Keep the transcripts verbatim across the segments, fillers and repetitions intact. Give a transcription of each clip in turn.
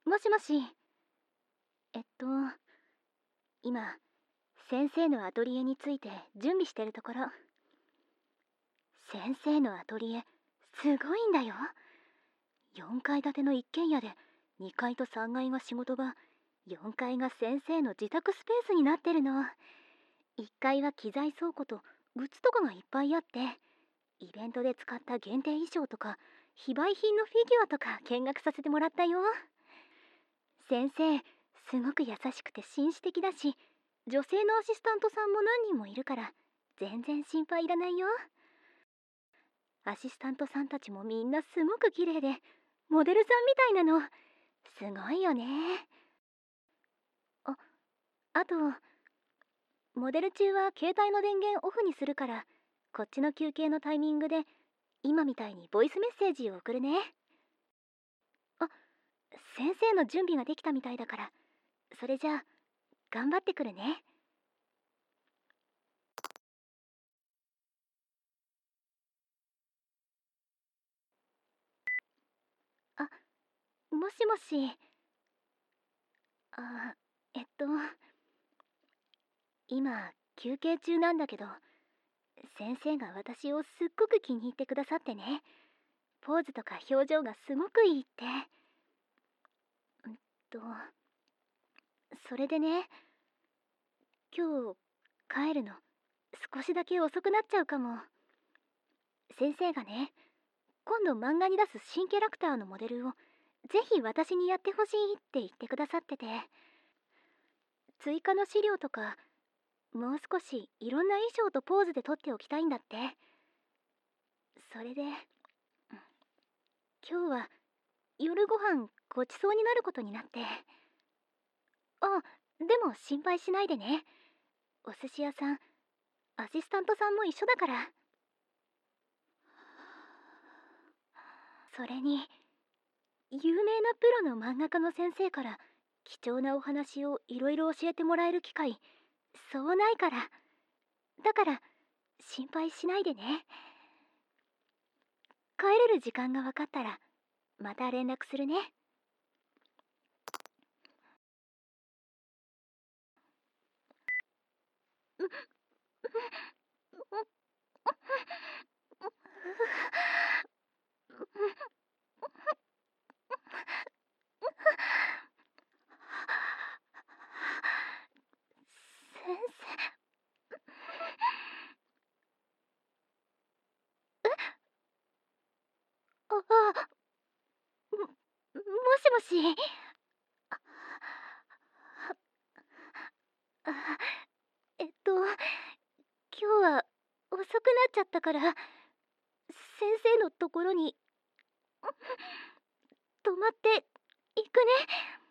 もしもし。えっと今先生のアトリエについて準備してるところ。先生のアトリエすごいんだよ。よんかい建ての一軒家でにかいとさんがいが仕事場、よんかいが先生の自宅スペースになってるの。いっかいは機材倉庫とグッズとかがいっぱいあって、イベントで使った限定衣装とか非売品のフィギュアとか見学させてもらったよ。先生すごく優しくて紳士的だし、女性のアシスタントさんも何人もいるから全然心配いらないよ。アシスタントさんたちもみんなすごく綺麗でモデルさんみたいなの。すごいよね。あ、あとモデル中は携帯の電源オフにするから、こっちの休憩のタイミングで今みたいにボイスメッセージを送るね。あ、先生の準備ができたみたいだから、それじゃあ頑張ってくるね。あ、もしもし。あ、えっと今休憩中なんだけど、先生が私をすっごく気に入ってくださってね。ポーズとか表情がすごくいいって。うんとそれでね、今日帰るの少しだけ遅くなっちゃうかも。先生がね、今度漫画に出す新キャラクターのモデルをぜひ私にやってほしいって言ってくださってて、追加の資料とかもう少しいろんな衣装とポーズで撮っておきたいんだって。それで今日は夜ご飯ごちそうになることになって。あ、でも心配しないでね。お寿司屋さん、アシスタントさんも一緒だから。それに有名なプロの漫画家の先生から貴重なお話をいろいろ教えてもらえる機会そうないから。だから心配しないでね。帰れる時間が分かったらまた連絡するね。先生。ああ、も、もしもし。あ、えっと今日は遅くなっちゃったから、先生のところに泊まっていくね。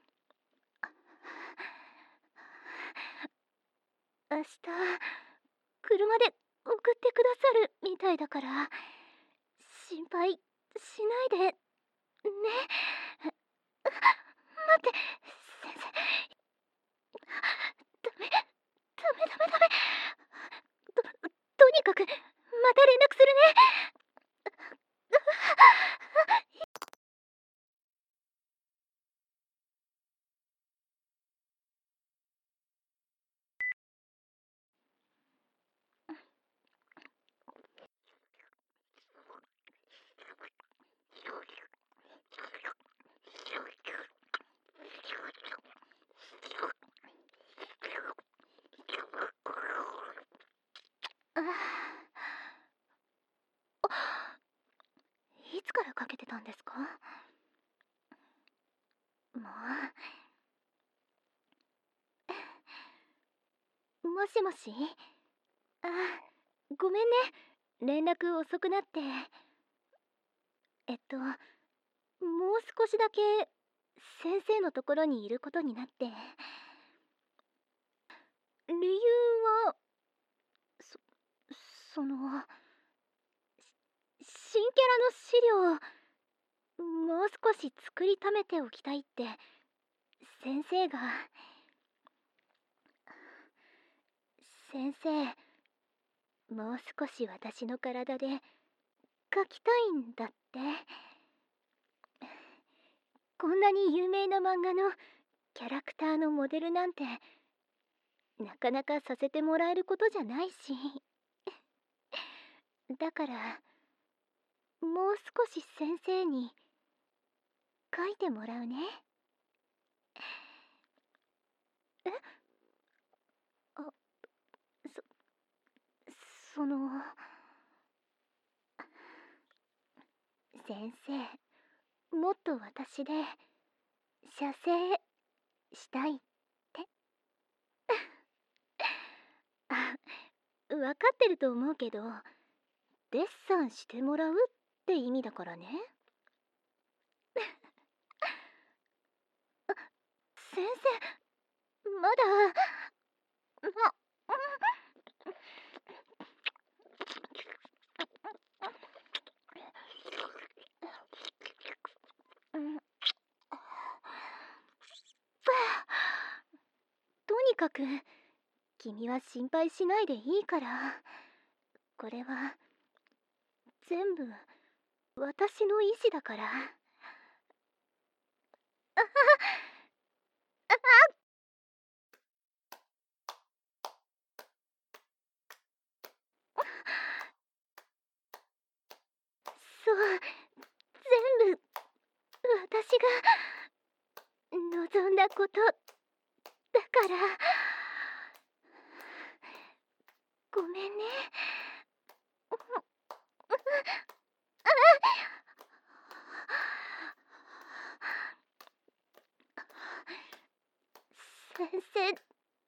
明日車で送ってくださるみたいだから心配しないでね。待って、先生。ダメダメダメダメ。ととにかくまた連絡するね。あいつからかけてたんですか？もう。もしもし。あ、ごめんね、連絡遅くなって。えっともう少しだけ先生のところにいることになって。理由はそその新キャラの資料もう少し作りためておきたいって先生が。先生、もう少し私の体で描きたいんだって。 こんなに有名な漫画のキャラクターのモデルなんてなかなかさせてもらえることじゃないし、だからもう少し先生に書いてもらうね。え、あ、そその先生、もっと私で写生したいって。あ、分かってると思うけど、デッサンしてもらうって意味だからね。先生、まだまうんとにかく君は心配しないでいいから、これは全部私の意志だから。そう、全部私が望んだことだから。ごめんね。先生にいっ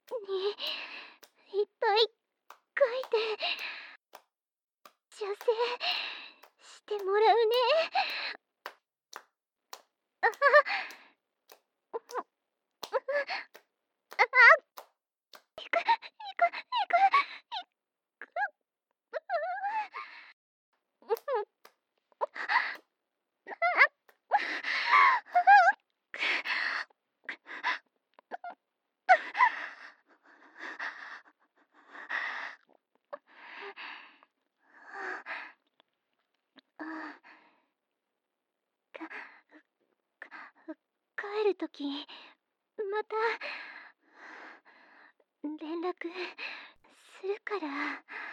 ぱい書いて写生してもらうね。行く行く行く。帰るときまた連絡するから。